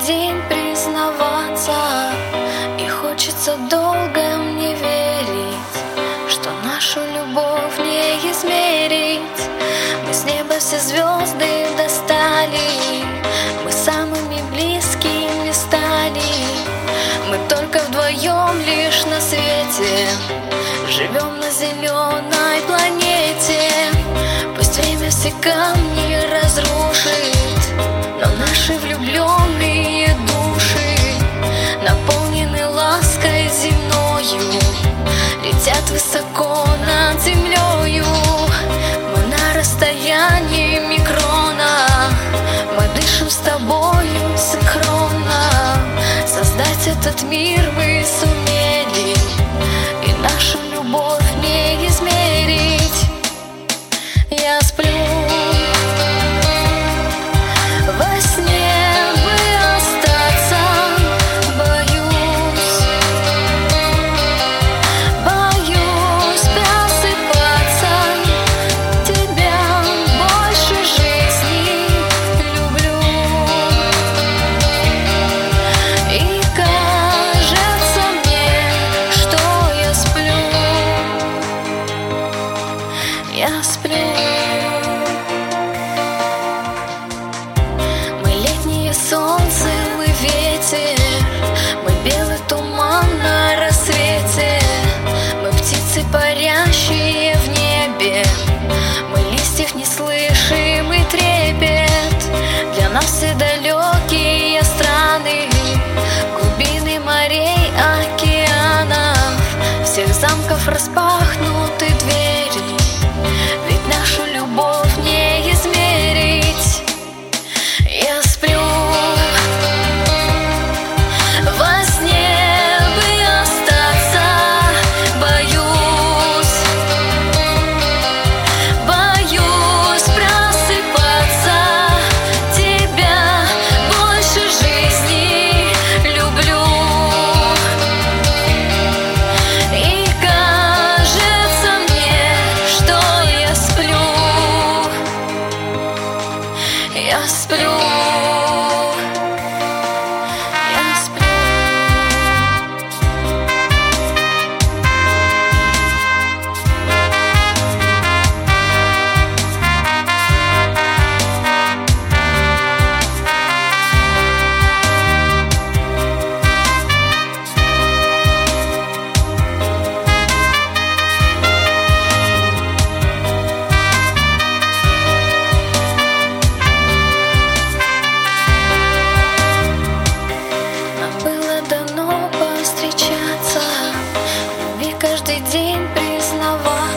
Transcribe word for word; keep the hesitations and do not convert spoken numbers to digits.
день признаваться, и хочется долго мне верить, что нашу любовь не измерить. Мы с неба все звезды достали, мы самыми близкими стали. Мы только вдвоем лишь на свете, живем на зеленой планете. Пусть время все камни разрушит, но наши влюбленные души наполнены лаской земною, летят высоко над землею. Мы на расстоянии микрона, мы дышим с тобою синхронно. Создать этот мир мы сумели, и нашу любовь не измерить. Я сплю во сне, бы остаться, боюсь, боюсь просыпаться. Тебя больше жизни люблю, и кажется мне, что я сплю. Я сплю. Солнце, мы ветер, мы белый туман на рассвете. Мы птицы, парящие в небе, мы листьев не слышим и трепет. Для нас все далекие страны, глубины морей, океанов, всех замков распахнуты двери, ведь нашу любовь не измерить. Я сплю во сне, бы остаться, боюсь, боюсь просыпаться. Тебя больше жизни люблю, и кажется мне, что я сплю. Я сплю. Каждый день признаваться.